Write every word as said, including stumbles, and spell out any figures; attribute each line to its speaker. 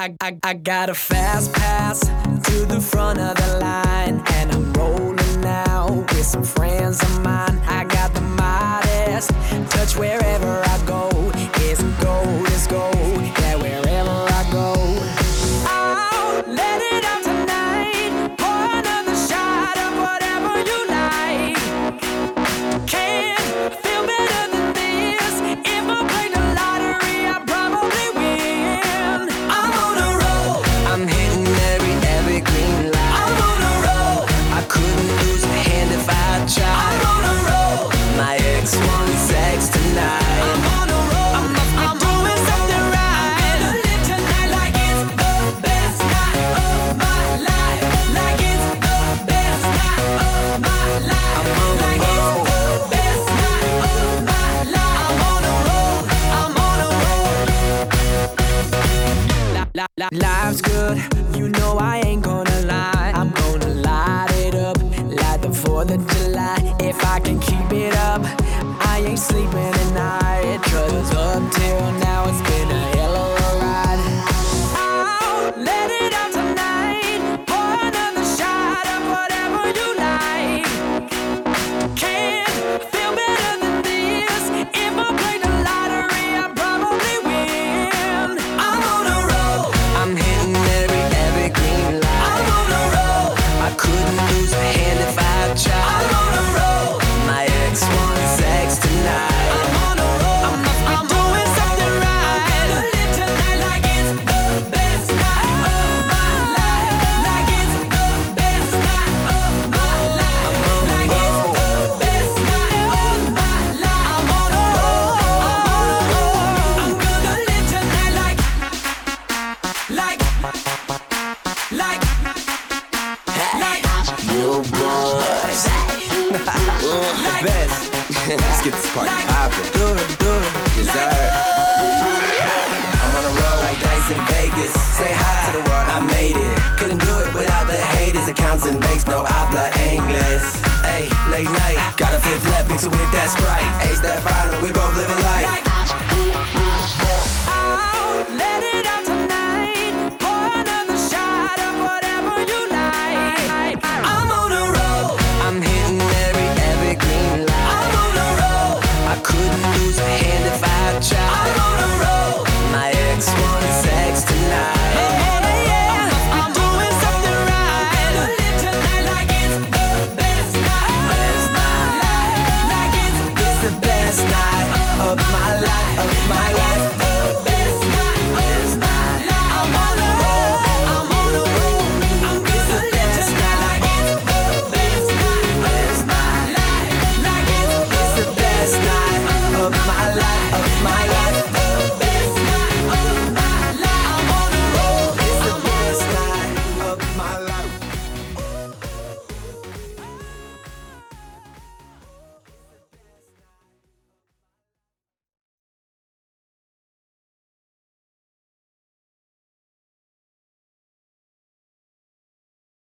Speaker 1: I, I, I got a fast pass to the front of the line, and I'm rolling now with some friends of mine. I got the Midas touch wherever I go. It's gold, it's gold, yeah, wherever I go. I'll let it out tonight. Pour another shot of whatever you like. Can't feel better than this. If I played the lottery, I'd probably win. I'm on a roll. I'm hitting every, every green light. I'm on a roll. I couldn't lose a hand if I tried. I'm on a roll. My ex wants sex tonight. I'm on a roll. I must be I'm doing something right. I'm gonna live tonight like it's the best night of my life. Like it's the best night of my life. I'm on a like roll. It's the best night of my life. I'm on a roll. I'm on a roll. La, la, life's good. You know I ain't gonna lie. I'm gonna light it up like the fourth of July. If I can keep it up, I ain't sleeping at night. Cause up till now it's been a hell of a ride. I'll let it out tonight. Pour another shot of whatever you like. Can't feel better than this. If I played the lottery, I'd probably win. I'm on a roll. I'm hitting every, every green light. I'm on a roll. I couldn't lose a hand if I tried. I'm on a roll. My ex wants sex tonight. I'm on a roll. I must be I'm doing something right. I'm gonna live tonight like it's the best night of my life. Like it's the best night of my life. I'm on like a roll. It's the best night of my life. I'm on a roll. I'm on a roll. I'm gonna live tonight like, like, like, like.
Speaker 2: Yo, boys. The best. Let's get this party poppin'.
Speaker 1: Do it, do it.
Speaker 2: Yes, sir. I'm on a roll like dice in Vegas. Say hi to the world, I made it. Couldn't do it without the haters. Accounts and banks, no habla English. Hey, late night, got a fifth left, mix it with that